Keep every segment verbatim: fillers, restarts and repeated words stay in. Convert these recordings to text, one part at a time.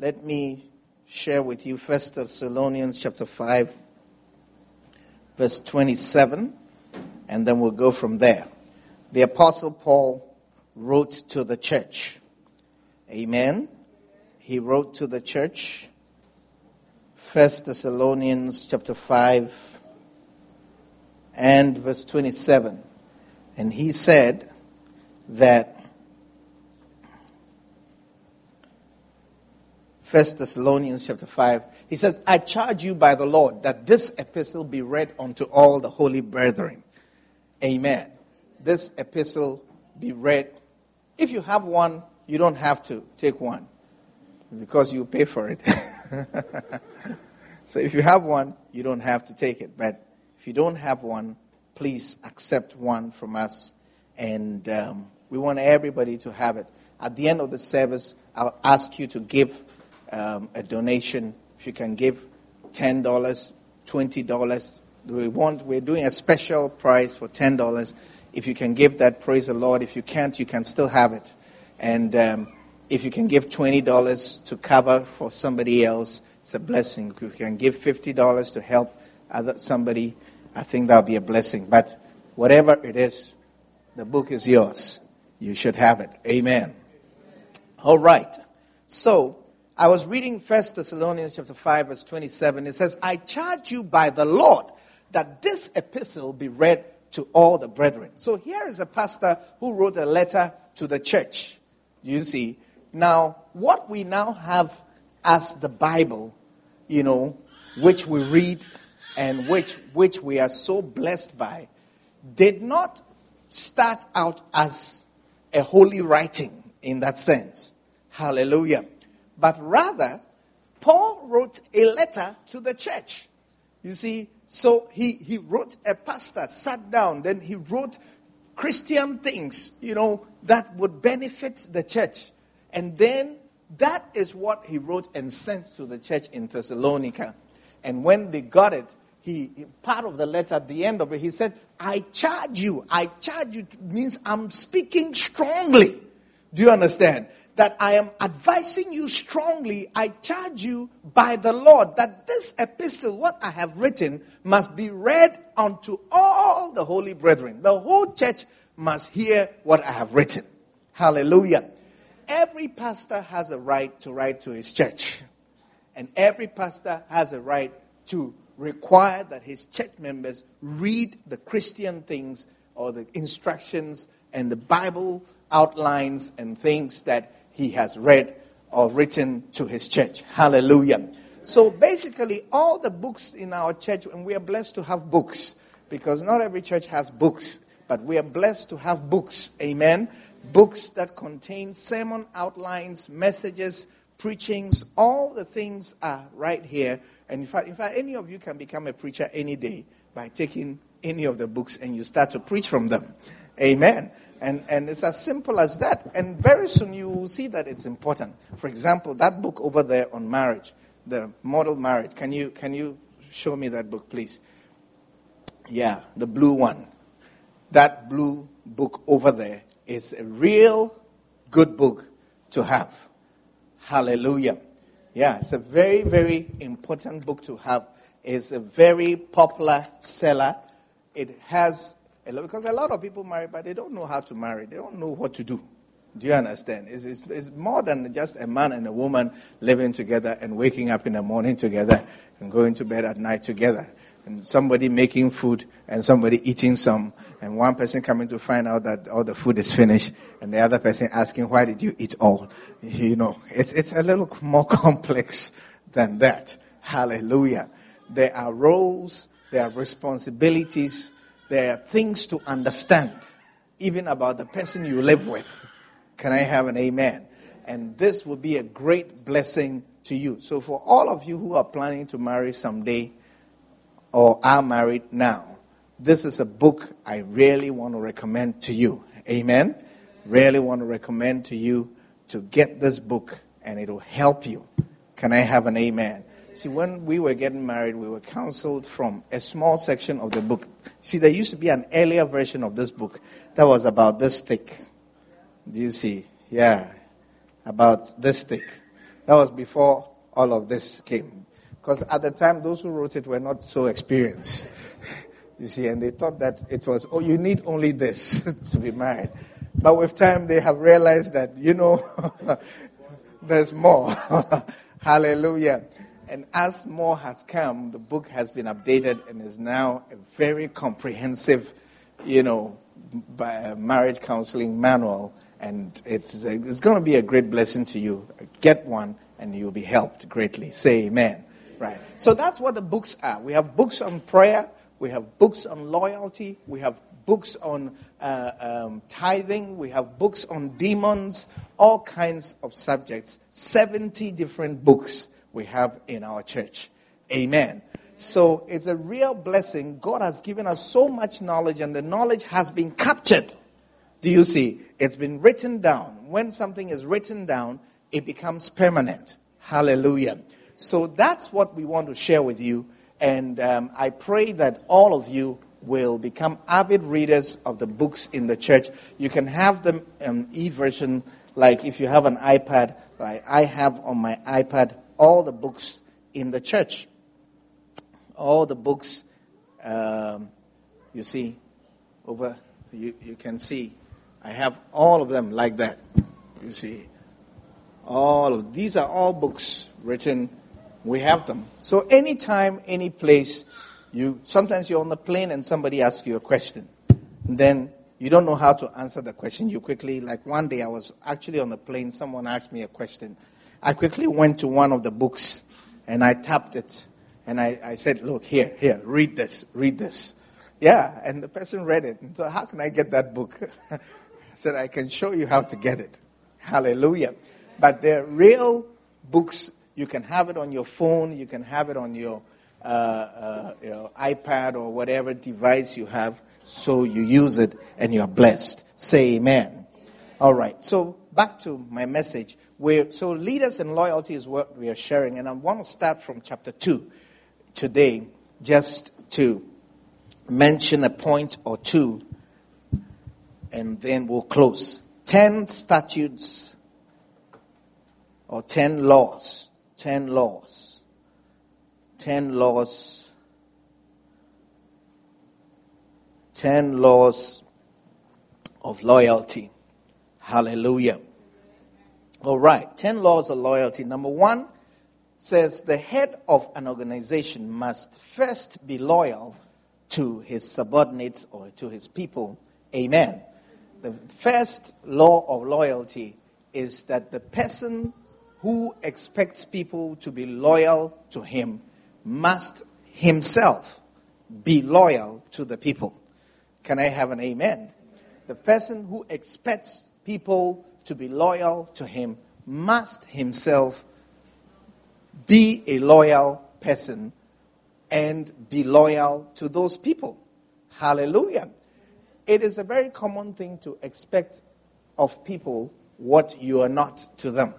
let me share with you First Thessalonians chapter five, verse twenty-seven, and then we'll go from there. The Apostle Paul wrote to the church. Amen. He wrote to the church. First Thessalonians chapter five and verse twenty-seven. And he said that First Thessalonians chapter five, he says, I charge you by the Lord that this epistle be read unto all the holy brethren. Amen. This epistle be read. If you have one, you don't have to take one because you pay for it. So if you have one, you don't have to take it. But if you don't have one, please accept one from us. And um, we want everybody to have it. At the end of the service, I'll ask you to give um, a donation. If you can give ten dollars, twenty dollars. We want, we're doing a special price for ten dollars. If you can give that, praise the Lord. If you can't, you can still have it. And um, if you can give twenty dollars to cover for somebody else, it's a blessing. If you can give fifty dollars to help other somebody, I think that'll be a blessing. But whatever it is, the book is yours. You should have it. Amen. All right. So, I was reading First Thessalonians chapter five, verse twenty-seven. It says, I charge you by the Lord that this epistle be read to all the brethren. So here is a pastor who wrote a letter to the church. Do you see? Now, what we now have as the Bible, you know, which we read and which which we are so blessed by, did not start out as a holy writing in that sense. Hallelujah. But rather, Paul wrote a letter to the church. You see, so he, he wrote, a pastor sat down, then he wrote Christian things, you know, that would benefit the church. And then that is what he wrote and sent to the church in Thessalonica. And when they got it, he, part of the letter, at the end of it, he said, I charge you. I charge you means I'm speaking strongly. Do you understand? That I am advising you strongly. I charge you by the Lord that this epistle, what I have written, must be read unto all the holy brethren. The whole church must hear what I have written. Hallelujah. Every pastor has a right to write to his church. And every pastor has a right to require that his church members read the Christian things or the instructions and the Bible outlines and things that he has read or written to his church. Hallelujah. So basically, all the books in our church, and we are blessed to have books, because not every church has books, but we are blessed to have books. Amen. Books that contain sermon outlines, messages, preachings, all the things are right here. And in fact, in fact, any of you can become a preacher any day by taking any of the books and you start to preach from them. Amen. And and it's as simple as that. And very soon you will see that it's important. For example, that book over there on marriage, the model marriage. Can you can you show me that book, please? Yeah, the blue one. That blue book over there is a real good book to have. Hallelujah. Yeah, it's a very, very important book to have. It's a very popular seller. It has a lot, because a lot of people marry, but they don't know how to marry. They don't know what to do. Do you understand? It's, it's, it's more than just a man and a woman living together and waking up in the morning together and going to bed at night together. And somebody making food and somebody eating some, and one person coming to find out that all the food is finished, and the other person asking, why did you eat all? You know, it's it's a little more complex than that. Hallelujah. There are roles, there are responsibilities, there are things to understand, even about the person you live with. Can I have an amen? And this will be a great blessing to you. So for all of you who are planning to marry someday, or are married now, this is a book I really want to recommend to you. Amen? Really want to recommend to you to get this book, and it will help you. Can I have an amen? See, when we were getting married, we were counseled from a small section of the book. See, there used to be an earlier version of this book that was about this thick. Do you see? Yeah, about this thick. That was before all of this came. Because at the time, those who wrote it were not so experienced. You see, and they thought that it was, oh, you need only this to be married. But with time, they have realized that, you know, there's more. Hallelujah. And as more has come, the book has been updated and is now a very comprehensive, you know, marriage counseling manual. And it's, it's going to be a great blessing to you. Get one and you'll be helped greatly. Say amen. Right. So that's what the books are. We have books on prayer. We have books on loyalty. We have books on uh, um, tithing. We have books on demons. All kinds of subjects. seventy different books we have in our church. Amen. So it's a real blessing. God has given us so much knowledge, and the knowledge has been captured. Do you see? It's been written down. When something is written down, it becomes permanent. Hallelujah. So that's what we want to share with you. And um, I pray that all of you will become avid readers of the books in the church. You can have them um, e-version, like if you have an iPad. Like I have on my iPad all the books in the church. All the books, um, you see, over, you, you can see. I have all of them like that. You see. All of these are all books written. We have them. So anytime, any place, you sometimes you're on the plane and somebody asks you a question. And then you don't know how to answer the question. You quickly, like one day I was actually on the plane, someone asked me a question. I quickly went to one of the books and I tapped it. And I, I said, look, here, here, read this, read this. Yeah, and the person read it. And so how can I get that book? I said, I can show you how to get it. Hallelujah. But they're real books. You can have it on your phone. You can have it on your, uh, uh, your iPad or whatever device you have. So you use it and you're blessed. Say amen. All right. So back to my message. We're, so leaders and loyalty is what we are sharing. And I want to start from chapter two today, just to mention a point or two. And then we'll close. Ten statutes or ten laws. Ten laws. Ten laws. Ten laws of loyalty. Hallelujah. All right. Ten laws of loyalty. Number one says the head of an organization must first be loyal to his subordinates or to his people. Amen. The first law of loyalty is that the person who expects people to be loyal to him must himself be loyal to the people. Can I have an amen? The person who expects people to be loyal to him must himself be a loyal person and be loyal to those people. Hallelujah. It is a very common thing to expect of people what you are not to them.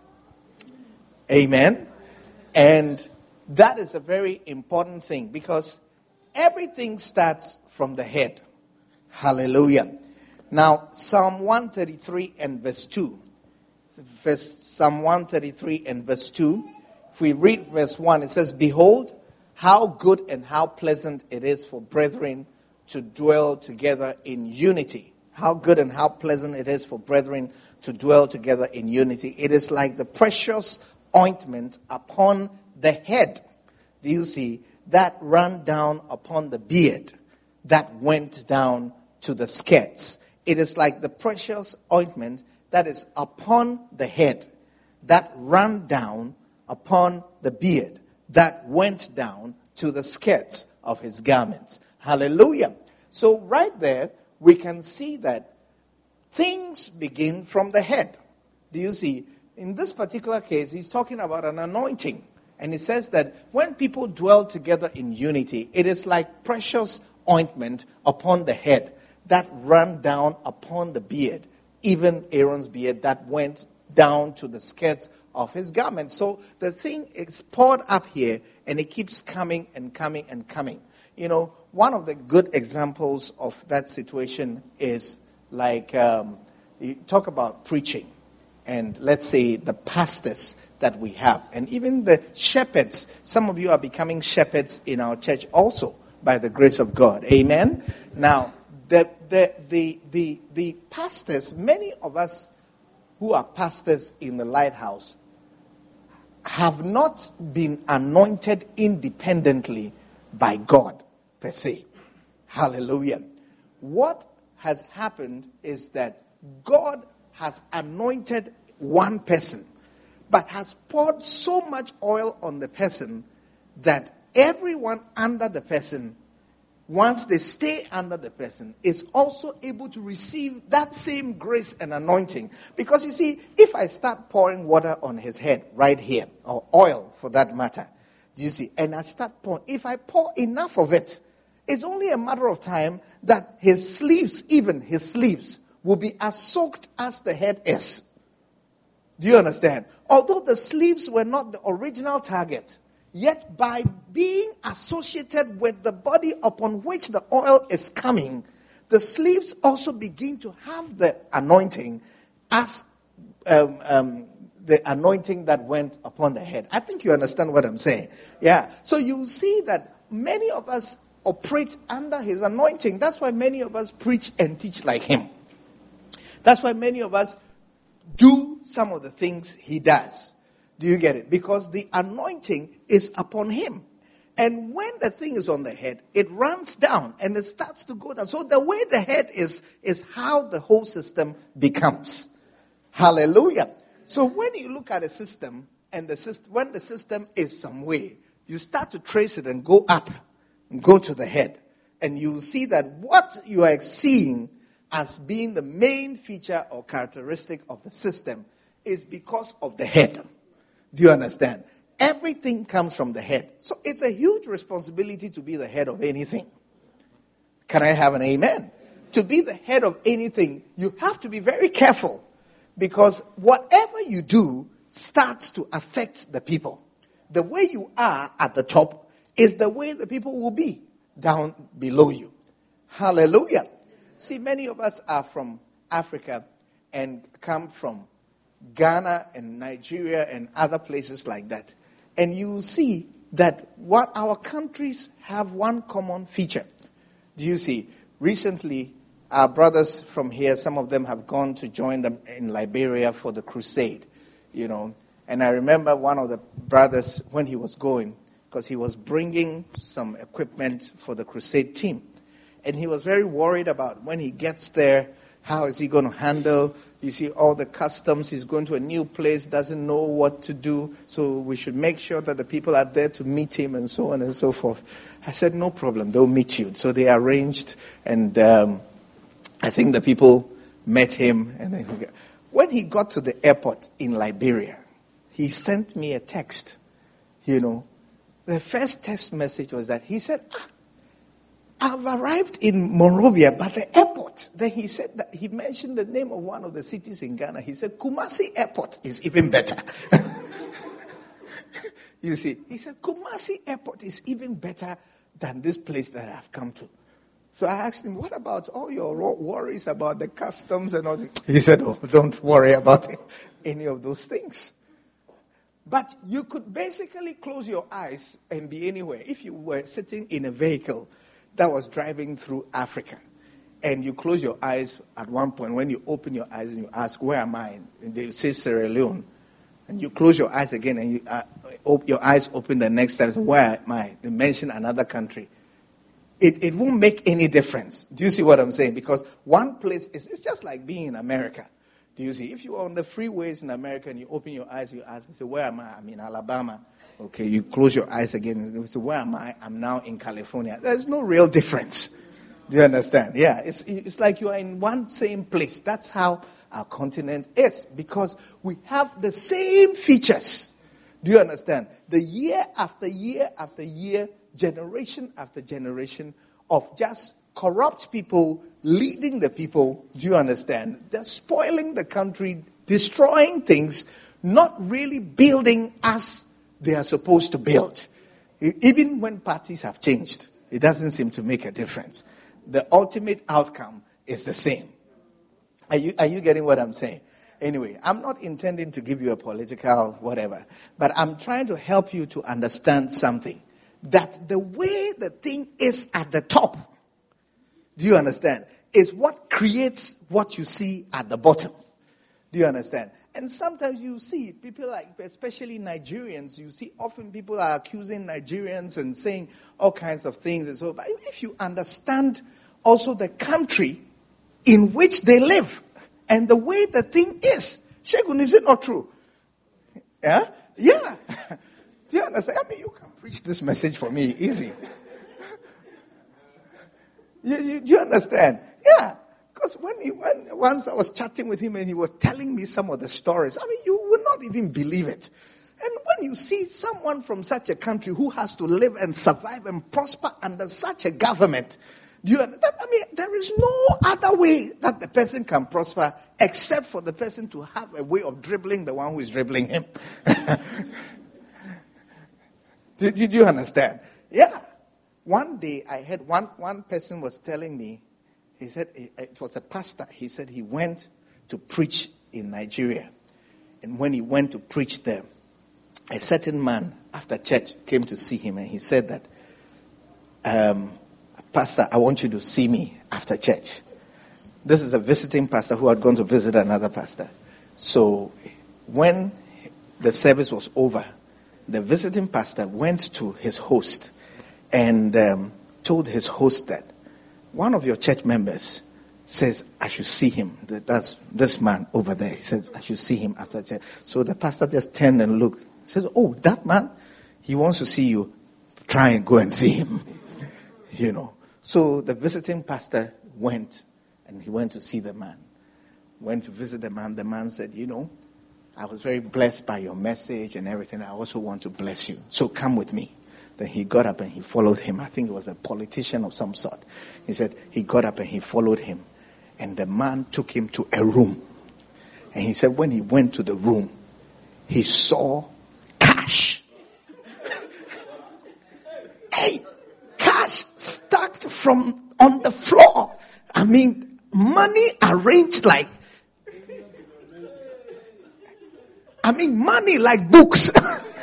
Amen. And that is a very important thing because everything starts from the head. Hallelujah. Now, Psalm one thirty-three and verse two. Verse, Psalm one thirty-three and verse two. If we read verse one, it says, behold, how good and how pleasant it is for brethren to dwell together in unity. How good and how pleasant it is for brethren to dwell together in unity. It is like the precious ointment upon the head. Do you see? That ran down upon the beard, that went down to the skirts. It is like the precious ointment that is upon the head, that ran down upon the beard, that went down to the skirts of his garments. Hallelujah. So right there, we can see that things begin from the head. Do you see? In this particular case, he's talking about an anointing. And he says that when people dwell together in unity, it is like precious ointment upon the head that ran down upon the beard, even Aaron's beard that went down to the skirts of his garment. So the thing is poured up here and it keeps coming and coming and coming. You know, one of the good examples of that situation is like, um, you talk about preaching. and let's say the pastors that we have, and even the shepherds. Some of you are becoming shepherds in our church also, by the grace of God. Amen. Now, the the the the, the pastors, many of us who are pastors in the Lighthouse, have not been anointed independently by God per se. Hallelujah. What has happened is that God has anointed one person, but has poured so much oil on the person that everyone under the person, once they stay under the person, is also able to receive that same grace and anointing. Because you see, if I start pouring water on his head right here, or oil for that matter, do you see, and I start pouring, if I pour enough of it, it's only a matter of time that his sleeves, even his sleeves, will be as soaked as the head is. Do you understand? Although the sleeves were not the original target, yet by being associated with the body upon which the oil is coming, the sleeves also begin to have the anointing as um, um, the anointing that went upon the head. I think you understand what I'm saying. Yeah. So you see that many of us operate under his anointing. That's why many of us preach and teach like him. That's why many of us do some of the things he does. Do you get it? Because the anointing is upon him. And when the thing is on the head, it runs down and it starts to go down. So the way the head is, is how the whole system becomes. Hallelujah. So when you look at a system, and the system, when the system is some way, you start to trace it and go up and go to the head. And you see that what you are seeing as being the main feature or characteristic of the system is because of the head. Do you understand? Everything comes from the head. So it's a huge responsibility to be the head of anything. Can I have an amen? To be the head of anything, you have to be very careful, because whatever you do starts to affect the people. The way you are at the top is the way the people will be down below you. Hallelujah. See, many of us are from Africa and come from Ghana and Nigeria and other places like that. And you see that what our countries have one common feature. Do you see? Recently, our brothers from here, some of them have gone to join them in Liberia for the crusade, you know. And I remember one of the brothers, when he was going, because he was bringing some equipment for the crusade team. And he was very worried about when he gets there, how is he going to handle, you see, all the customs. He's going to a new place, doesn't know what to do. So we should make sure that the people are there to meet him and so on and so forth. I said, no problem, they'll meet you. So they arranged, and um, I think the people met him. And then he got, when he got to the airport in Liberia, he sent me a text, you know. The first text message was that he said, ah, I've arrived in Monrovia, but the airport, then he said that he mentioned the name of one of the cities in Ghana. He said, Kumasi Airport is even better. You see, he said, Kumasi Airport is even better than this place that I've come to. So I asked him, what about all your worries about the customs and all this? He said, oh, don't worry about any of those things. But you could basically close your eyes and be anywhere. If you were sitting in a vehicle that was driving through Africa, and you close your eyes at one point, when you open your eyes and you ask, where am I? And they say Sierra Leone. And you close your eyes again and you, uh, op- your eyes open the next time, where am I? They mention another country. It, it won't make any difference. Do you see what I'm saying? Because one place, is it's just like being in America. Do you see? If you're on the freeways in America and you open your eyes, you ask, you say, where am I? I'm in Alabama. Okay, you close your eyes again and you say, where am I? I'm now in California. There's no real difference. Do you understand? Yeah, it's it's like you are in one same place. That's how our continent is, because we have the same features. Do you understand? The year after year after year, generation after generation of just corrupt people leading the people. Do you understand? They're spoiling the country, destroying things, not really building as they are supposed to build. Even when parties have changed, it doesn't seem to make a difference. The ultimate outcome is the same. Are you, are you getting what I'm saying? Anyway, I'm not intending to give you a political whatever, but I'm trying to help you to understand something. That the way the thing is at the top, do you understand, is what creates what you see at the bottom. Do you understand? And sometimes you see people like, especially Nigerians, you see often people are accusing Nigerians and saying all kinds of things. And so, but if you understand also the country in which they live and the way the thing is, Shegun, is it not true? Yeah? Yeah. Do you understand? I mean, you can preach this message for me easy. you, you, do you understand? Yeah. Because when, he, when once I was chatting with him and he was telling me some of the stories, I mean, you would not even believe it. And when you see someone from such a country who has to live and survive and prosper under such a government, do you understand? I mean, there is no other way that the person can prosper except for the person to have a way of dribbling the one who is dribbling him. did, did you understand? Yeah. One day I heard one, one person was telling me, he said, it was a pastor. He said he went to preach in Nigeria. And when he went to preach there, a certain man after church came to see him and he said that, um, Pastor, I want you to see me after church. This is a visiting pastor who had gone to visit another pastor. So when the service was over, the visiting pastor went to his host and um, told his host that, one of your church members says, I should see him. That's this man over there. He says, I should see him after church. So the pastor just turned and looked. He says, oh, that man, he wants to see you. Try and go and see him. You know. So the visiting pastor went, and he went to see the man. Went to visit the man. The man said, you know, I was very blessed by your message and everything. I also want to bless you. So come with me. Then he got up and he followed him. I think it was a politician of some sort. He said he got up and he followed him. And the man took him to a room. And he said when he went to the room, he saw cash. Hey, cash stacked from on the floor. I mean, money arranged like, I mean, money like books.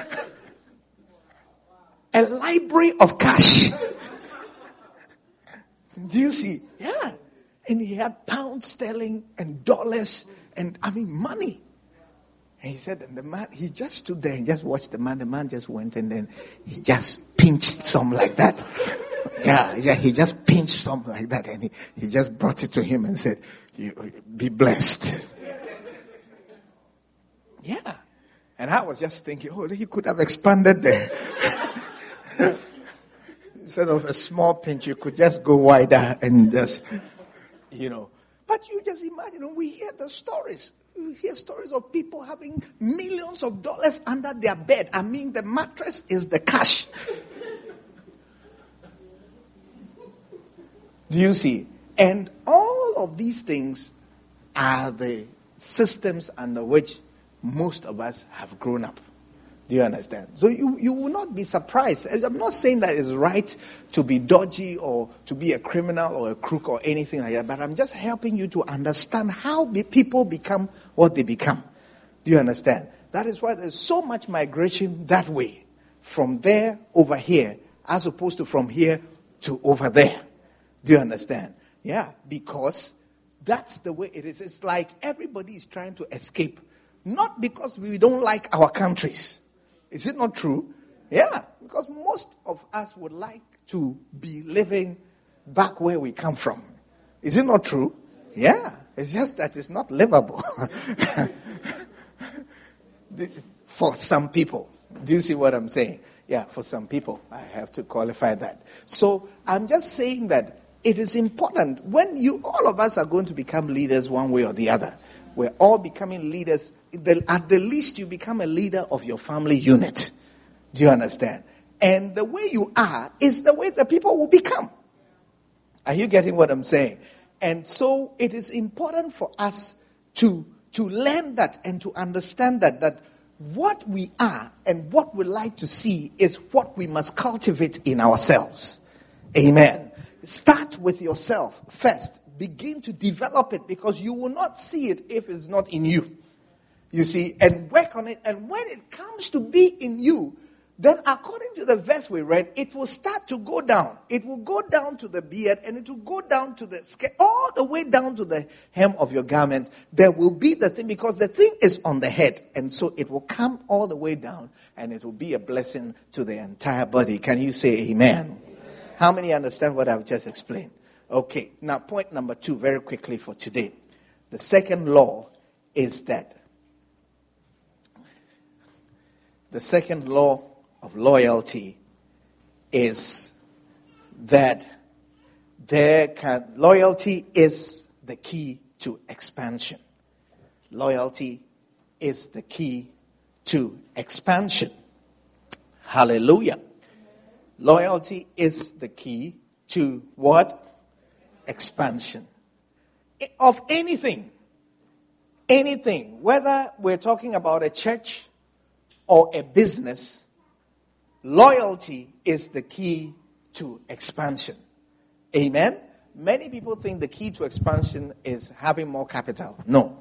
A library of cash. Do you see? Yeah. And he had pounds sterling and dollars and, I mean, money. And he said, and the man, he just stood there and just watched the man. The man just went and then he just pinched some like that. Yeah, yeah, he just pinched some like that. And he, he just brought it to him and said, you, be blessed. Yeah. And I was just thinking, oh, he could have expanded there. Instead of a small pinch, you could just go wider and just, you know. But you just imagine, we hear the stories. We hear stories of people having millions of dollars under their bed. I mean, the mattress is the cash. Do you see? And all of these things are the systems under which most of us have grown up. Do you understand? So you, you will not be surprised. I'm not saying that it's right to be dodgy or to be a criminal or a crook or anything like that, but I'm just helping you to understand how be, people become what they become. Do you understand? That is why there's so much migration that way, from there over here, as opposed to from here to over there. Do you understand? Yeah, because that's the way it is. It's like everybody is trying to escape, not because we don't like our countries. Is it not true? Yeah, because most of us would like to be living back where we come from. Is it not true? Yeah, it's just that it's not livable for some people. Do you see what I'm saying? Yeah, for some people. I have to qualify that. So I'm just saying that it is important when you, all of us are going to become leaders one way or the other. We're all becoming leaders. At the least, you become a leader of your family unit. Do you understand? And the way you are is the way the people will become. Are you getting what I'm saying? And so it is important for us to, to learn that and to understand that, that what we are and what we like to see is what we must cultivate in ourselves. Amen. Start with yourself first. Begin to develop it because you will not see it if it's not in you. You see, and work on it. And when it comes to be in you, then according to the verse we read, it will start to go down. It will go down to the beard, and it will go down to the scale, all the way down to the hem of your garment. There will be the thing, because the thing is on the head. And so it will come all the way down, and it will be a blessing to the entire body. Can you say amen? Amen. How many understand what I've just explained? Okay, now point number two, very quickly for today. The second law is that the second law of loyalty is that there can loyalty is the key to expansion. Loyalty is the key to expansion. Hallelujah. Loyalty is the key to what? Expansion. Of anything. Anything. Whether we're talking about a church or a business, loyalty is the key to expansion. Amen? Many people think the key to expansion is having more capital. No.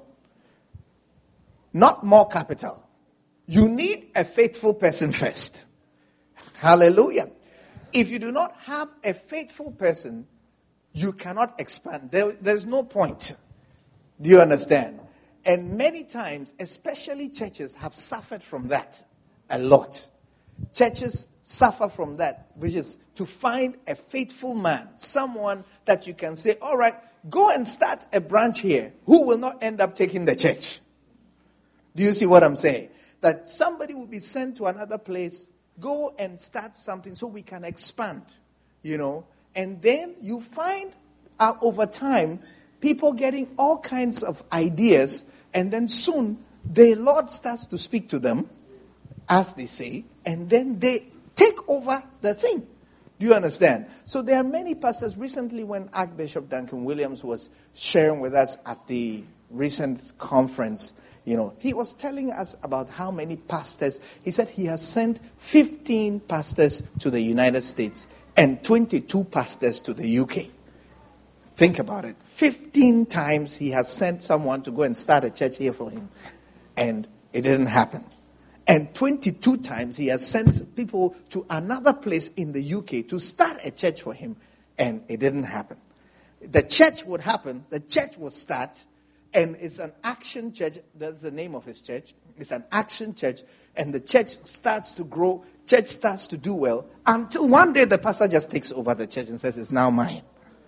Not more capital. You need a faithful person first. Hallelujah. If you do not have a faithful person, you cannot expand. There, there's no point. Do you understand? And many times, especially churches, have suffered from that a lot. Churches suffer from that, which is to find a faithful man, someone that you can say, all right, go and start a branch here, who will not end up taking the church. Do you see what I'm saying? That somebody will be sent to another place, go and start something so we can expand, you know. And then you find uh, over time, people getting all kinds of ideas, and then soon the Lord starts to speak to them, as they say, and then they take over the thing. Do you understand? So there are many pastors. Recently, when Archbishop Duncan Williams was sharing with us at the recent conference, you know, he was telling us about how many pastors. He said he has sent fifteen pastors to the United States and twenty-two pastors to the U K. Think about it. fifteen times he has sent someone to go and start a church here for him, and it didn't happen. And twenty-two times he has sent people to another place in the U K to start a church for him, and it didn't happen. The church would happen, the church would start, and it's an action church. That's the name of his church. It's an action church, and the church starts to grow, church starts to do well, until one day the pastor just takes over the church and says, it's now mine.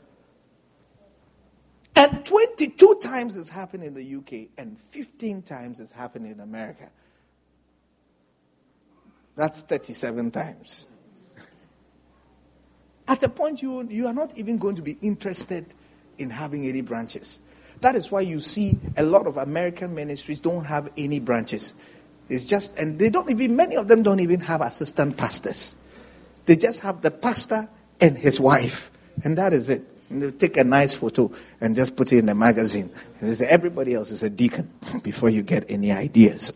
And twenty-two times it's happened in the U K, and fifteen times it's happened in America. That's thirty-seven times. At a point, you, you are not even going to be interested in having any branches. That is why you see a lot of American ministries don't have any branches. It's just, and they don't even, many of them don't even have assistant pastors. They just have the pastor and his wife. And that is it. And they take a nice photo and just put it in a magazine. And they say, everybody else is a deacon before you get any ideas.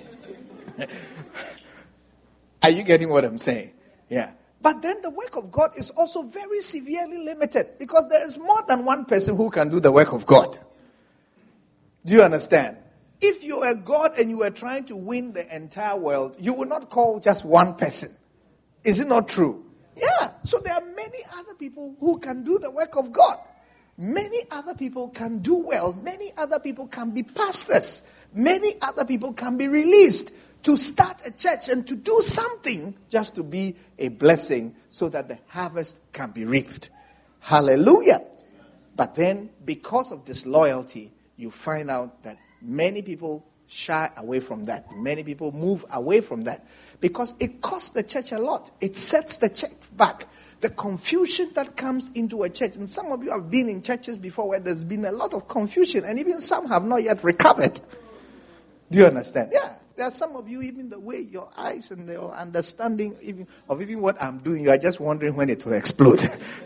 Are you getting what I'm saying? Yeah. But then the work of God is also very severely limited, because there is more than one person who can do the work of God. Do you understand? If you are God and you are trying to win the entire world, you will not call just one person. Is it not true? Yeah. So there are many other people who can do the work of God. Many other people can do well. Many other people can be pastors. Many other people can be released to start a church and to do something just to be a blessing so that the harvest can be reaped. Hallelujah. But then, because of this loyalty, you find out that many people shy away from that. Many people move away from that because it costs the church a lot. It sets the church back. The confusion that comes into a church, and some of you have been in churches before where there's been a lot of confusion, and even some have not yet recovered. Do you understand? Yeah. There are some of you, even the way your eyes and your understanding even of even what I'm doing, you are just wondering when it will explode.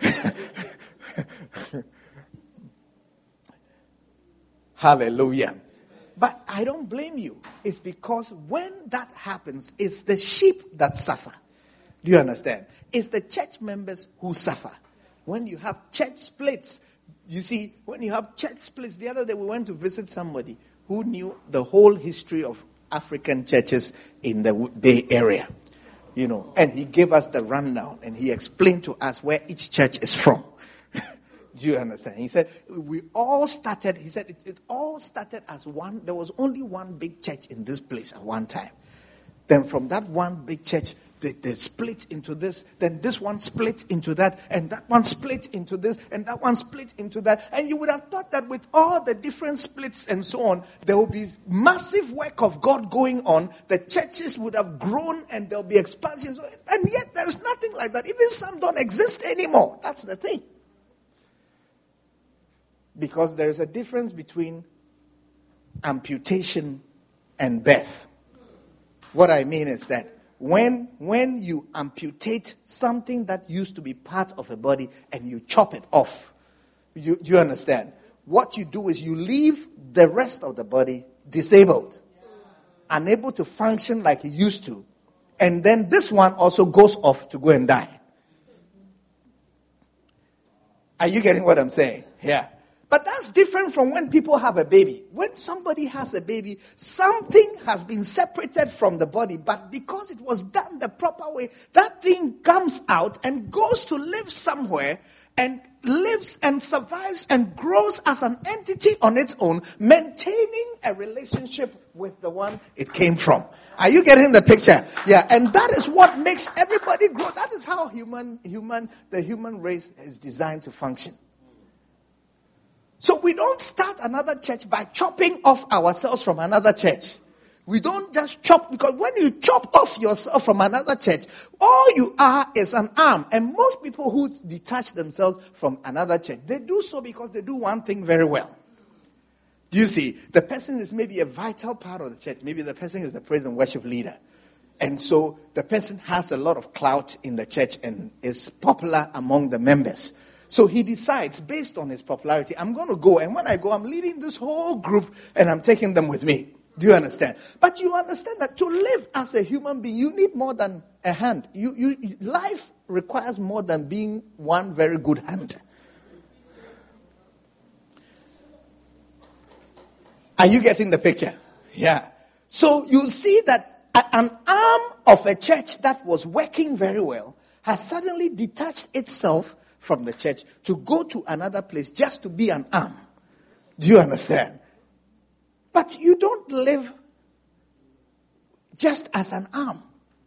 Hallelujah. But I don't blame you. It's because when that happens, it's the sheep that suffer. Do you understand? It's the church members who suffer. When you have church splits, you see, when you have church splits, the other day we went to visit somebody who knew the whole history of African churches in the Bay Area. You know, and he gave us the rundown and he explained to us where each church is from. Do you understand? He said, we all started, he said, it, it all started as one, there was only one big church in this place at one time. Then from that one big church, they, they split into this, then this one split into that, and that one split into this, and that one split into that. And you would have thought that with all the different splits and so on, there will be massive work of God going on. The churches would have grown and there will be expansions. And yet there is nothing like that. Even some don't exist anymore. That's the thing. Because there is a difference between amputation and birth. What I mean is that when when you amputate something that used to be part of a body and you chop it off, you, do you understand? What you do is you leave the rest of the body disabled, unable to function like it used to, and then this one also goes off to go and die. Are you getting what I'm saying? Yeah. But that's different from when people have a baby. When somebody has a baby, something has been separated from the body, but because it was done the proper way, that thing comes out and goes to live somewhere and lives and survives and grows as an entity on its own, maintaining a relationship with the one it came from. Are you getting the picture? Yeah, and that is what makes everybody grow. That is how human, human, the human race is designed to function. So we don't start another church by chopping off ourselves from another church. We don't just chop, because when you chop off yourself from another church, all you are is an arm. And most people who detach themselves from another church, they do so because they do one thing very well. Do you see? The person is maybe a vital part of the church. Maybe the person is the praise and worship leader. And so the person has a lot of clout in the church and is popular among the members. So he decides, based on his popularity, I'm going to go. And when I go, I'm leading this whole group and I'm taking them with me. Do you understand? But you understand that to live as a human being, you need more than a hand. You, you, life requires more than being one very good hand. Are you getting the picture? Yeah. So you see that an arm of a church that was working very well has suddenly detached itself from the church to go to another place just to be an arm. Do you understand? But you don't live just as an arm.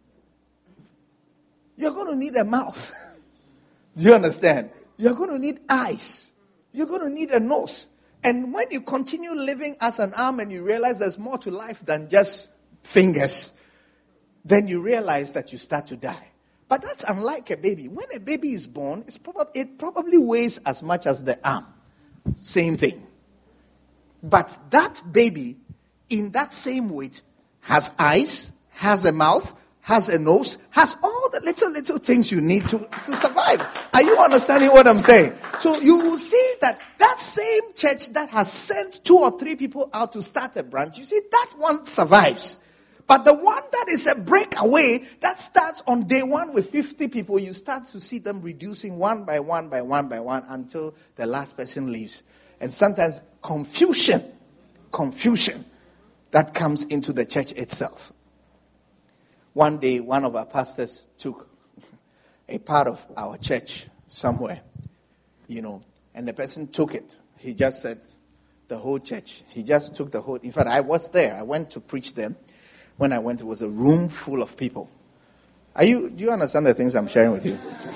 You're going to need a mouth. Do you understand? You're going to need eyes. You're going to need a nose. And when you continue living as an arm and you realize there's more to life than just fingers, then you realize that you start to die. But that's unlike a baby. When a baby is born, it's prob- it probably weighs as much as the arm. Same thing. But that baby, in that same weight, has eyes, has a mouth, has a nose, has all the little, little things you need to, to survive. Are you understanding what I'm saying? So you will see that that same church that has sent two or three people out to start a branch, you see, that one survives. But the one that is a breakaway, that starts on day one with fifty people, you start to see them reducing one by one by one by one until the last person leaves. And sometimes confusion, confusion that comes into the church itself. One day, one of our pastors took a part of our church somewhere, you know, and the person took it. He just said, the whole church. He just took the whole, in fact, I was there. I went to preach them. When I went, it was a room full of people. Are you, do you understand the things I'm sharing with you?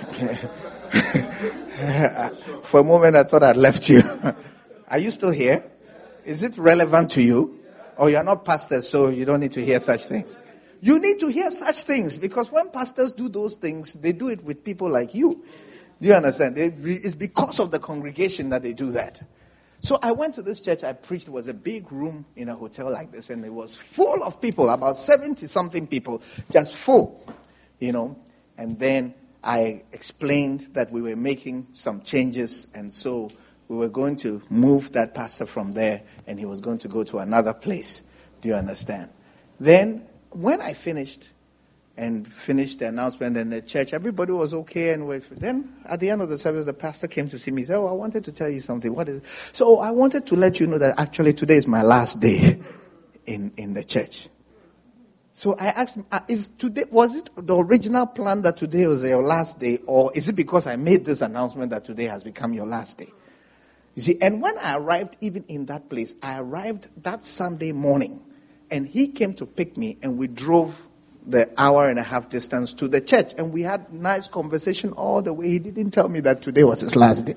For a moment, I thought I'd left you. Are you still here? Is it relevant to you? Or you're not pastors, so you don't need to hear such things? You need to hear such things, because when pastors do those things, they do it with people like you. Do you understand? It's because of the congregation that they do that. So I went to this church, I preached. It was a big room in a hotel like this, and it was full of people, about seventy-something people, just full, you know. And then I explained that we were making some changes, and so we were going to move that pastor from there, and he was going to go to another place. Do you understand? Then, when I finished, and finished the announcement in the church. Everybody was okay. And we, then at the end of the service, the pastor came to see me. He said, oh, I wanted to tell you something. What is it? So I wanted to let you know that actually today is my last day in, in the church. So I asked him, is today, was it the original plan that today was your last day, or is it because I made this announcement that today has become your last day? You see, and when I arrived even in that place, I arrived that Sunday morning, and he came to pick me, and we drove the hour and a half distance to the church, and we had nice conversation all the way. He didn't tell me that today was his last day.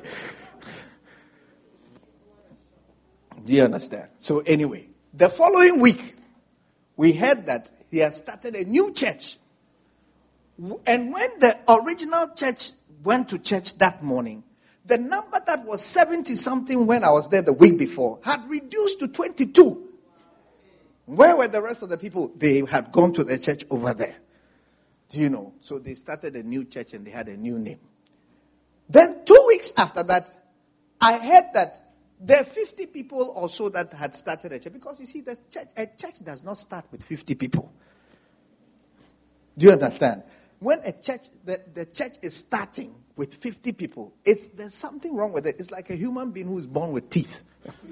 Do you understand? So anyway, the following week, we heard that he has started a new church. And when the original church went to church that morning, the number that was seventy something when I was there the week before had reduced to twenty-two. Where were the rest of the people? They had gone to the church over there. Do you know? So they started a new church and they had a new name. Then two weeks after that, I heard that there are fifty people or so that had started a church. Because you see, the church, a church does not start with fifty people. Do you understand? When a church, the, the church is starting with fifty people, it's there's something wrong with it. It's like a human being who is born with teeth.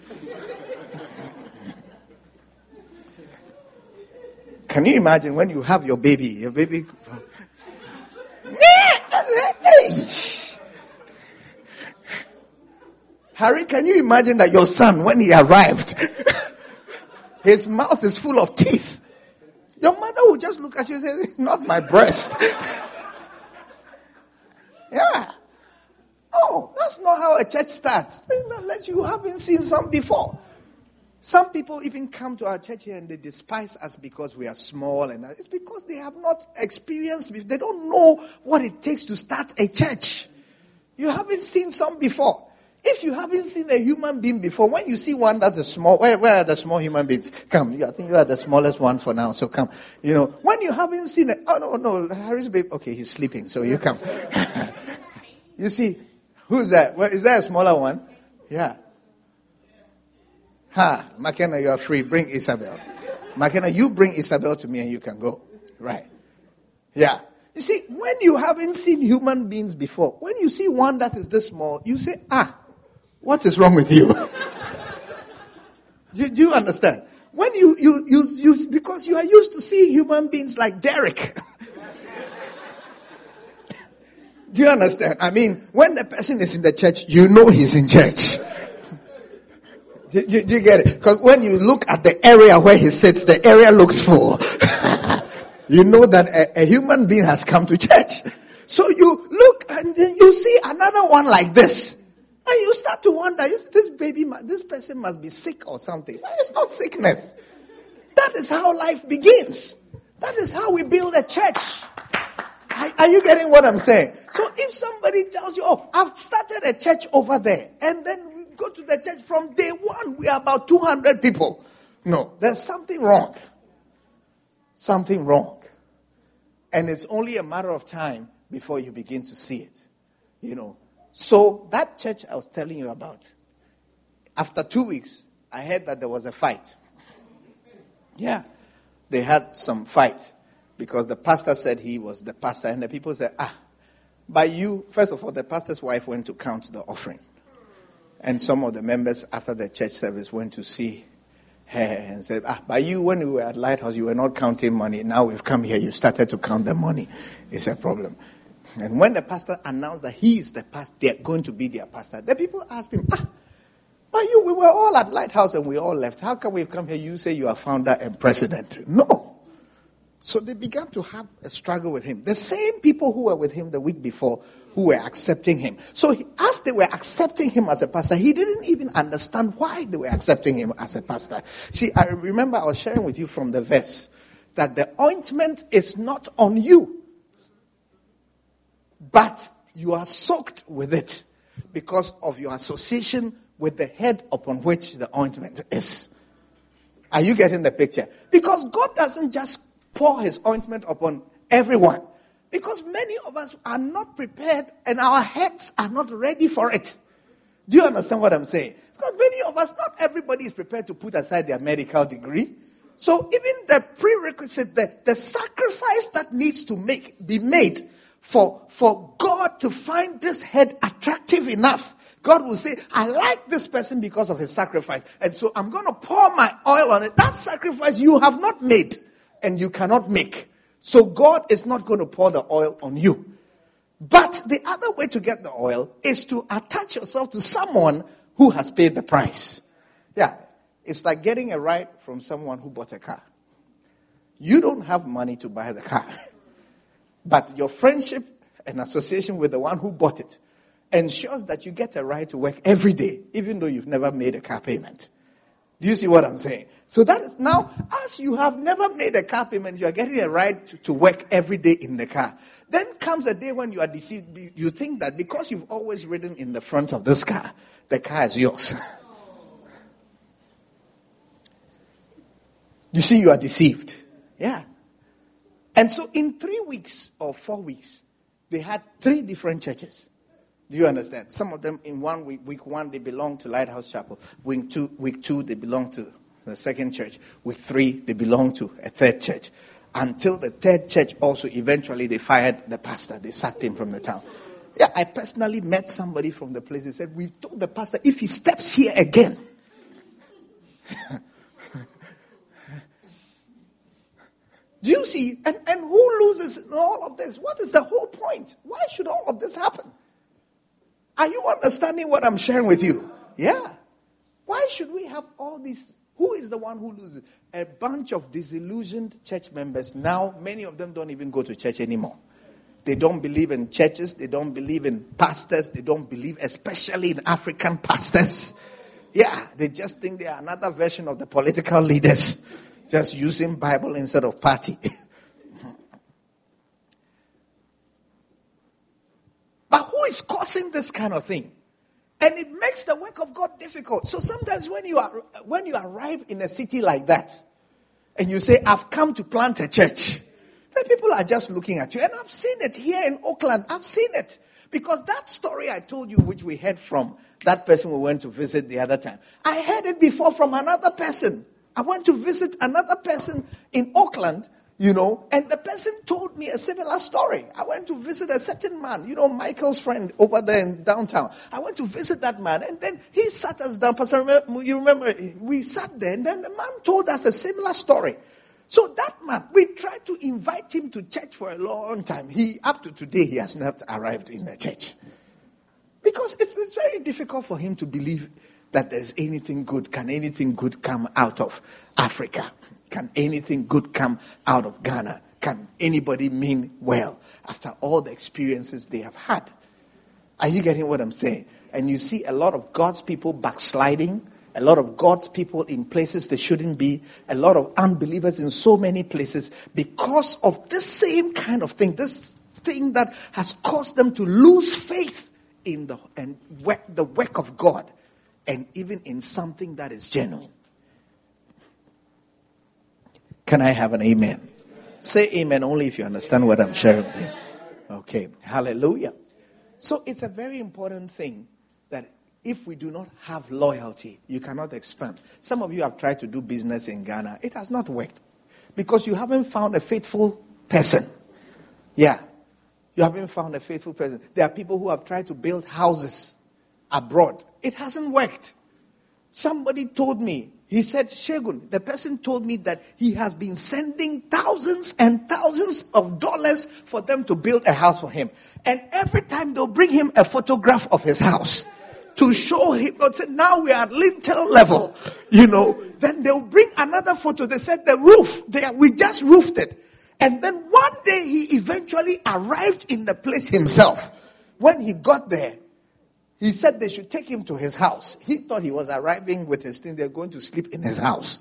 Can you imagine when you have your baby, your baby... Harry, can you imagine that your son, when he arrived, his mouth is full of teeth? Your mother will just look at you and say, not my breast. Yeah. No, that's not how a church starts. Unless you haven't seen some before. Some people even come to our church here and they despise us because we are small. And it's because they have not experienced, they don't know what it takes to start a church. You haven't seen some before. If you haven't seen a human being before, when you see one that is small, where, where are the small human beings? Come, I think you are the smallest one for now, so come. You know, when you haven't seen it, oh no, no, Harry's baby, okay, he's sleeping, so you come. You see, who's that? Well, is there a smaller one? Yeah. Ha, McKenna, you are free. Bring Isabel. McKenna, you bring Isabel to me and you can go. Right. Yeah. You see, when you haven't seen human beings before, when you see one that is this small, you say, ah, what is wrong with you? do, do you understand? When you, you, you, you, because you are used to seeing human beings like Derek. Do you understand? I mean, when the person is in the church, you know he's in church. Do, do, do you get it? Because when you look at the area where he sits, the area looks full. You know that a, a human being has come to church. So you look and then you see another one like this. And you start to wonder, this baby, this person must be sick or something. But it's not sickness. That is how life begins. That is how we build a church. Are, are you getting what I'm saying? So if somebody tells you, oh, I've started a church over there, and then we go to the church from day one, we are about two hundred people. No, there's something wrong. Something wrong. And it's only a matter of time before you begin to see it. You know. So that church I was telling you about, after two weeks, I heard that there was a fight. Yeah. They had some fight because the pastor said he was the pastor, and the people said, ah, by you, first of all, the pastor's wife went to count the offering. And some of the members after the church service went to see her and said, ah, by you, when we were at Lighthouse, you were not counting money. Now we've come here, you started to count the money. It's a problem. And when the pastor announced that he is the pastor, they're going to be their pastor, the people asked him, ah, by you, we were all at Lighthouse and we all left. How come we've come here? You say you are founder and president. No. So they began to have a struggle with him. The same people who were with him the week before who were accepting him. So he, as they were accepting him as a pastor, he didn't even understand why they were accepting him as a pastor. See, I remember I was sharing with you from the verse that the ointment is not on you, but you are soaked with it because of your association with the head upon which the ointment is. Are you getting the picture? Because God doesn't just pour his ointment upon everyone. Because many of us are not prepared and our heads are not ready for it. Do you understand what I'm saying? Because many of us, not everybody is prepared to put aside their medical degree. So even the prerequisite, the, the sacrifice that needs to make be made for, for God to find this head attractive enough. God will say, I like this person because of his sacrifice. And so I'm going to pour my oil on it. That sacrifice you have not made and you cannot make. So God is not going to pour the oil on you. But the other way to get the oil is to attach yourself to someone who has paid the price. Yeah, it's like getting a ride from someone who bought a car. You don't have money to buy the car. But your friendship and association with the one who bought it ensures that you get a ride to work every day, even though you've never made a car payment. Do you see what I'm saying? So that is now, as you have never made a car payment, you are getting a ride to, to work every day in the car. Then comes a day when you are deceived. You think that because you've always ridden in the front of this car, the car is yours. You see, you are deceived. Yeah. And so in three weeks or four weeks, they had three different churches. Do you understand? Some of them in one week, week one, they belong to Lighthouse Chapel. Week two, week two, they belong to the second church. Week three, they belong to a third church. Until the third church also, eventually they fired the pastor. They sacked him from the town. Yeah, I personally met somebody from the place. They said, we told the pastor, if he steps here again. Do you see? And, and who loses in all of this? What is the whole point? Why should all of this happen? Are you understanding what I'm sharing with you? Yeah. Why should we have all these? Who is the one who loses? A bunch of disillusioned church members. Now, many of them don't even go to church anymore. They don't believe in churches. They don't believe in pastors. They don't believe, especially in African pastors. Yeah, they just think they are another version of the political leaders, just using Bible instead of party. But who is causing this kind of thing? And it makes the work of God difficult. So sometimes when you are when you arrive in a city like that, and you say, I've come to plant a church, then people are just looking at you. And I've seen it here in Oakland. I've seen it. Because that story I told you, which we heard from that person we went to visit the other time, I heard it before from another person. I went to visit another person in Oakland, you know, and the person told me a similar story. I went to visit a certain man, you know, Michael's friend over there in downtown. I went to visit that man, and then he sat us down. Pastor, you remember, we sat there, and then the man told us a similar story. So that man, we tried to invite him to church for a long time. He, up to today, he has not arrived in the church. Because it's, it's very difficult for him to believe that there's anything good. Can anything good come out of Africa? Can anything good come out of Ghana? Can anybody mean well after all the experiences they have had? Are you getting what I'm saying? And you see a lot of God's people backsliding, a lot of God's people in places they shouldn't be, a lot of unbelievers in so many places because of this same kind of thing, this thing that has caused them to lose faith in the, and work, the work of God, and even in something that is genuine. Can I have an amen? Say amen only if you understand what I'm sharing with you. Okay. Hallelujah. So it's a very important thing that if we do not have loyalty, you cannot expand. Some of you have tried to do business in Ghana. It has not worked because you haven't found a faithful person. Yeah. You haven't found a faithful person. There are people who have tried to build houses abroad. It hasn't worked. Somebody told me, he said, Shegun, the person told me that he has been sending thousands and thousands of dollars for them to build a house for him. And every time they'll bring him a photograph of his house to show him, they'll say, now we are at lintel level, you know. Then they'll bring another photo. They said the roof, they are, we just roofed it. And then one day he eventually arrived in the place himself. When he got there, he said they should take him to his house. He thought he was arriving with his thing. They're going to sleep in his house.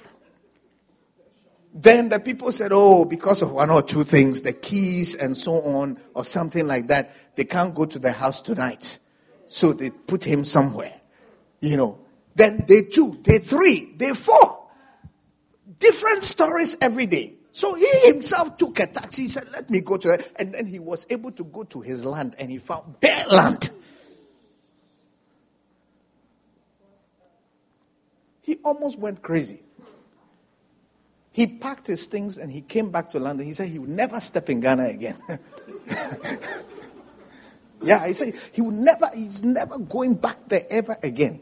Then the people said, oh, because of one or two things, the keys and so on, or something like that, they can't go to the house tonight. So they put him somewhere. You know. Then day two, day three, day four. Different stories every day. So he himself took a taxi. He said, let me go to it. And then he was able to go to his land and he found bare land. He almost went crazy. He packed his things and he came back to London. He said he would never step in Ghana again. Yeah, he said he would never, he's never going back there ever again.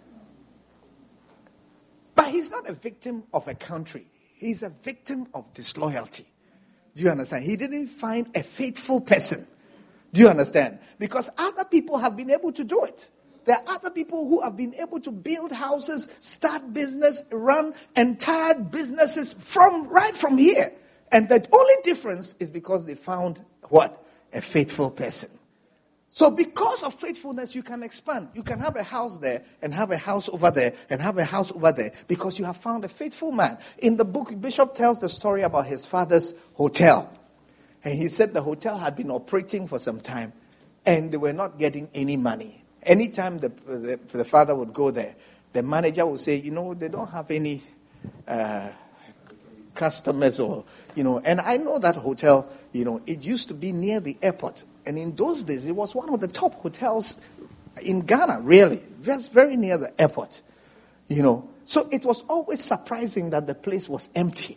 But he's not a victim of a country. He's a victim of disloyalty. Do you understand? He didn't find a faithful person. Do you understand? Because other people have been able to do it. There are other people who have been able to build houses, start business, run entire businesses from right from here. And the only difference is because they found what? A faithful person. So because of faithfulness, you can expand. You can have a house there and have a house over there and have a house over there because you have found a faithful man. In the book, Bishop tells the story about his father's hotel. And he said the hotel had been operating for some time and they were not getting any money. Anytime the, the, the father would go there, the manager would say, you know, they don't have any uh, customers or, you know. And I know that hotel, you know, it used to be near the airport. And in those days, it was one of the top hotels in Ghana, really. Just very near the airport, you know. So it was always surprising that the place was empty.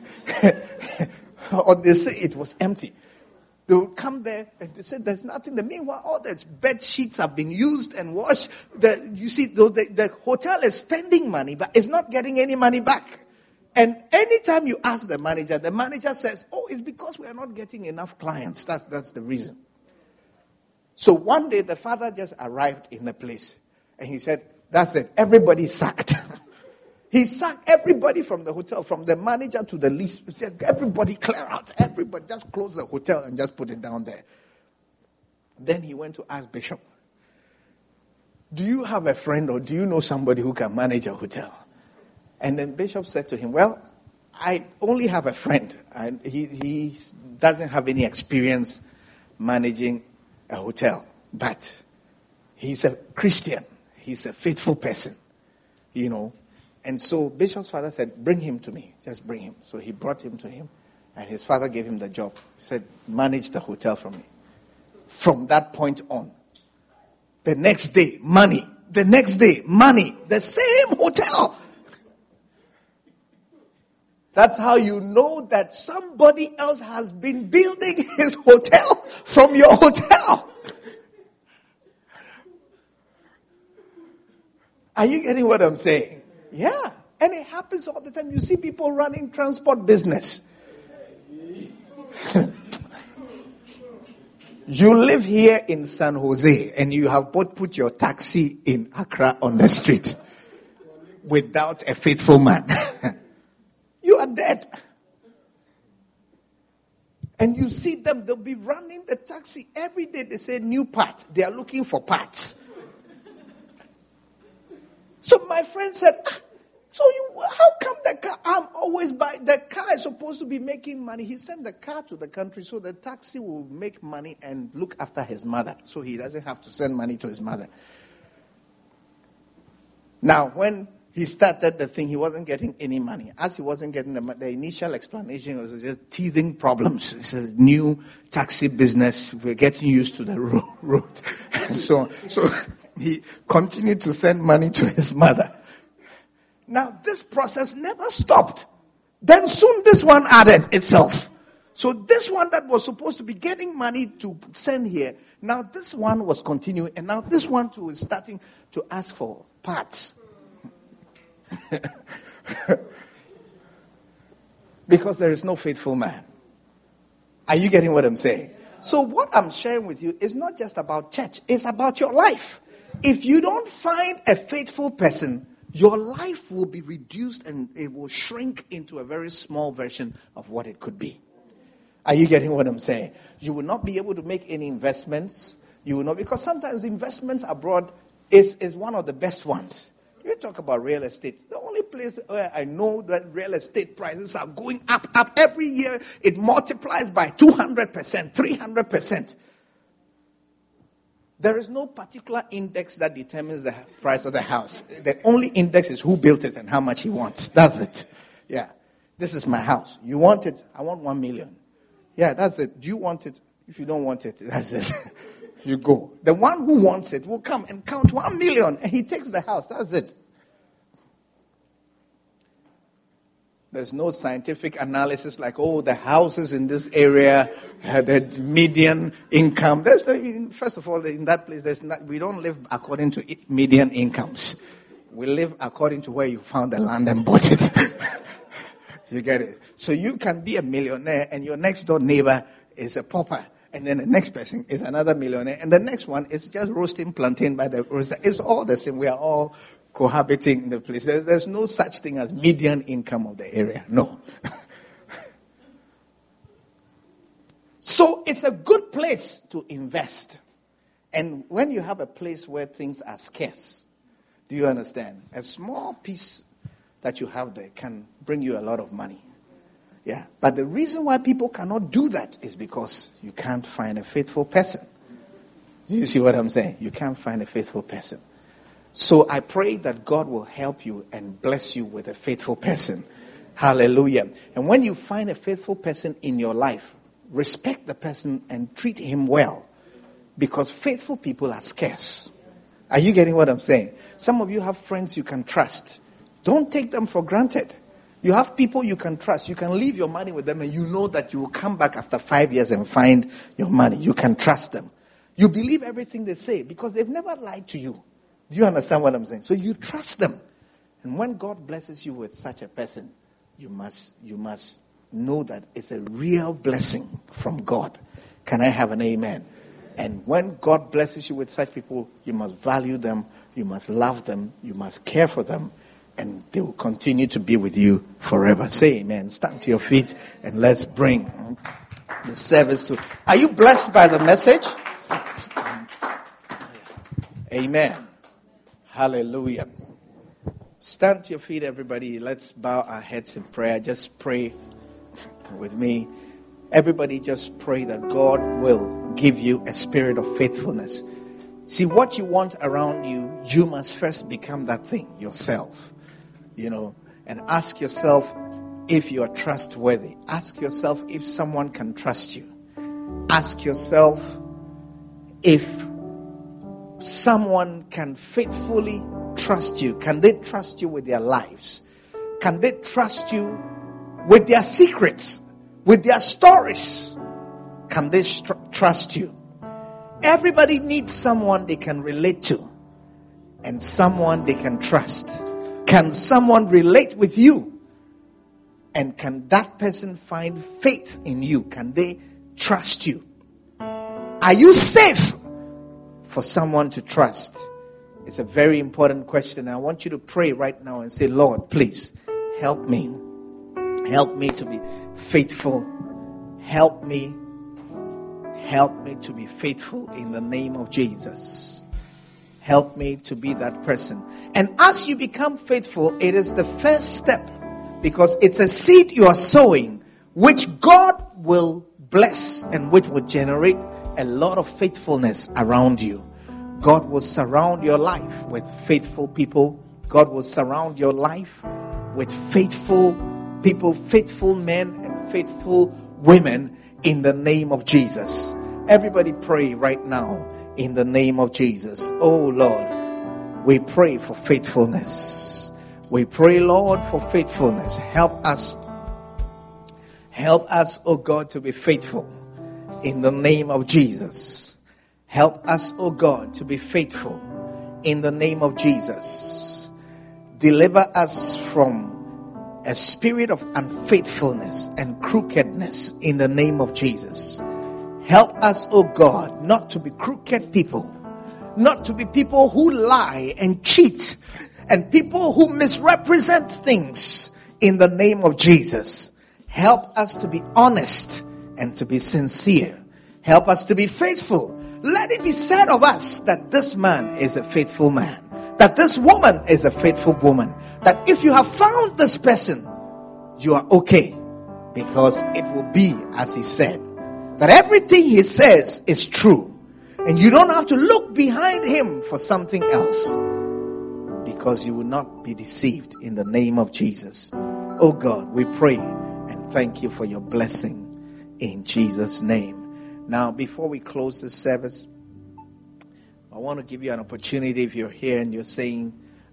Or they say it was empty. They would come there and they said there's nothing. Meanwhile, all the bed sheets have been used and washed. The, you see, the, the, the hotel is spending money, but it's not getting any money back. And anytime you ask the manager, the manager says, oh, it's because we are not getting enough clients. That's, that's the reason. So one day the father just arrived in the place and he said, that's it, everybody sacked. He sacked everybody from the hotel, from the manager to the least. He said, everybody clear out, everybody just close the hotel and just put it down there. Then he went to ask Bishop, do you have a friend or do you know somebody who can manage a hotel? And then Bishop said to him, well, I only have a friend. And he, he doesn't have any experience managing a hotel, but he's a Christian. He's a faithful person, you know. And so Bishop's father said, bring him to me. Just bring him. So he brought him to him, and his father gave him the job. He said, manage the hotel for me. From that point on, the next day, money. The next day, money. The same hotel. That's how you know that somebody else has been building his hotel from your hotel. Are you getting what I'm saying? Yeah. And it happens all the time. You see people running transport business. You live here in San Jose and you have both put your taxi in Accra on the street without a faithful man. You are dead. And you see them, they'll be running the taxi every day. They say new part. They are looking for parts. So my friend said, ah, so you, how come the car, I'm always buying, the car is supposed to be making money. He sent the car to the country so the taxi will make money and look after his mother. So he doesn't have to send money to his mother. Now, when he started the thing, he wasn't getting any money. As he wasn't getting the money, the initial explanation was just teething problems. It's a new taxi business. We're getting used to the ro- road. so, so he continued to send money to his mother. Now, this process never stopped. Then soon this one added itself. So this one that was supposed to be getting money to send here, now this one was continuing, and now this one too is starting to ask for parts. Because there is no faithful man. Are you getting what I'm saying? So what I'm sharing with you is not just about church. It's about your life. If you don't find a faithful person, your life will be reduced and it will shrink into a very small version of what it could be. Are you getting what I'm saying? You will not be able to make any investments. You will not, because sometimes investments abroad is, is one of the best ones. You talk about real estate. The only place where I know that real estate prices are going up, up every year, it multiplies by two hundred percent, three hundred percent. There is no particular index that determines the price of the house. The only index is who built it and how much he wants. That's it. Yeah. This is my house. You want it? I want one million. Yeah, that's it. Do you want it? If you don't want it, that's it. You go. The one who wants it will come and count one million and he takes the house. That's it. There's no scientific analysis like, oh, the houses in this area had a median income. There's no, first of all, in that place, there's not, we don't live according to median incomes. We live according to where you found the land and bought it. You get it? So you can be a millionaire and your next door neighbor is a pauper. And then the next person is another millionaire. And the next one is just roasting plantain by the roadside. It's all the same. We are all cohabiting in the place. There's, there's no such thing as median income of the area. No. So it's a good place to invest. And when you have a place where things are scarce, do you understand? A small piece that you have there can bring you a lot of money. Yeah. But the reason why people cannot do that is because you can't find a faithful person. Do you see what I'm saying? You can't find a faithful person. So I pray that God will help you and bless you with a faithful person. Hallelujah. And when you find a faithful person in your life, respect the person and treat him well. Because faithful people are scarce. Are you getting what I'm saying? Some of you have friends you can trust. Don't take them for granted. You have people you can trust. You can leave your money with them and you know that you will come back after five years and find your money. You can trust them. You believe everything they say because they've never lied to you. Do you understand what I'm saying? So you trust them. And when God blesses you with such a person, you must, you must know that it's a real blessing from God. Can I have an amen? And when God blesses you with such people, you must value them, you must love them, you must care for them, and they will continue to be with you forever. Say amen. Stand to your feet and let's bring the service to... Are you blessed by the message? Amen. Hallelujah. Stand to your feet, everybody. Let's bow our heads in prayer. Just pray with me. Everybody just pray that God will give you a spirit of faithfulness. See, what you want around you, you must first become that thing yourself. You know, and ask yourself if you are trustworthy. Ask yourself if someone can trust you. Ask yourself if someone can faithfully trust you. Can they trust you with their lives? Can they trust you with their secrets, with their stories? Can they st- trust you? Everybody needs someone they can relate to and someone they can trust. Can someone relate with you? And can that person find faith in you? Can they trust you? Are you safe for someone to trust? It's a very important question. I want you to pray right now and say, Lord, please help me. Help me to be faithful. Help me. Help me to be faithful in the name of Jesus. Help me to be that person. And as you become faithful, it is the first step. Because it's a seed you are sowing, which God will bless and which will generate a lot of faithfulness around you. God will surround your life with faithful people. God will surround your life with faithful people, faithful men and faithful women in the name of Jesus. Everybody pray right now. In the name of Jesus. Oh Lord, we pray for faithfulness. We pray, Lord, for faithfulness. Help us. Help us, oh God, to be faithful. In the name of Jesus. Help us, oh God, to be faithful. In the name of Jesus. Deliver us from a spirit of unfaithfulness and crookedness in the name of Jesus. Help us, oh God, not to be crooked people, not to be people who lie and cheat, and people who misrepresent things in the name of Jesus. Help us to be honest and to be sincere. Help us to be faithful. Let it be said of us that this man is a faithful man, that this woman is a faithful woman, that if you have found this person, you are okay, because it will be as he said. That everything he says is true. And you don't have to look behind him for something else. Because you will not be deceived in the name of Jesus. Oh God, we pray and thank you for your blessing in Jesus' name. Now, before we close this service, I want to give you an opportunity if you're here and you're saying,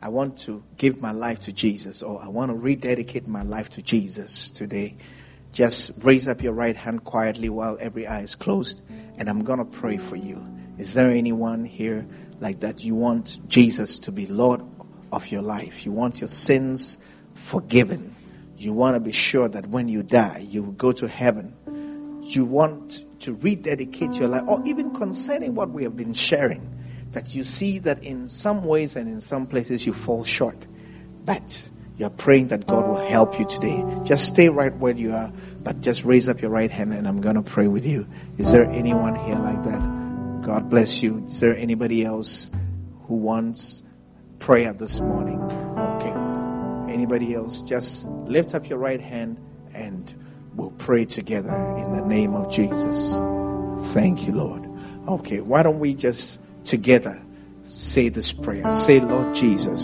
I want to give my life to Jesus, or I want to rededicate my life to Jesus today, just raise up your right hand quietly while every eye is closed, and I'm going to pray for you. Is there anyone here like that? You want Jesus to be Lord of your life. You want your sins forgiven. You want to be sure that when you die, you will go to heaven. You want to rededicate your life, or even concerning what we have been sharing, that you see that in some ways and in some places you fall short. But you're praying that God will help you today. Just stay right where you are, but just raise up your right hand and I'm going to pray with you. Is there anyone here like that? God bless you. Is there anybody else who wants prayer this morning? Okay. Anybody else? Just lift up your right hand and we'll pray together in the name of Jesus. Thank you, Lord. Okay, why don't we just together say this prayer. Say, Lord Jesus,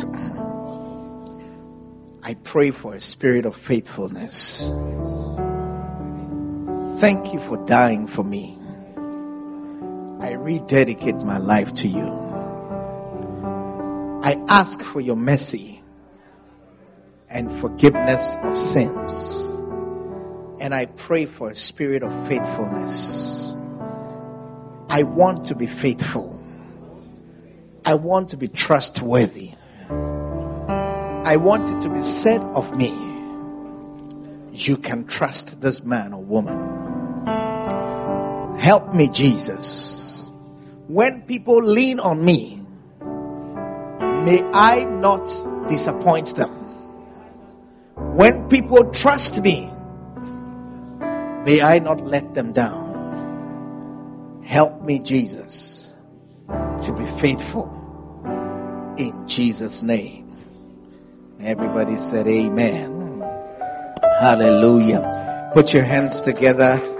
I pray for a spirit of faithfulness. Thank you for dying for me. I rededicate my life to you. I ask for your mercy and forgiveness of sins. And I pray for a spirit of faithfulness. I want to be faithful. I want to be trustworthy. I want it to be said of me, you can trust this man or woman. Help me, Jesus. When people lean on me, may I not disappoint them. When people trust me, may I not let them down. Help me, Jesus, to be faithful. In Jesus' name. Everybody said amen. Hallelujah. Put your hands together.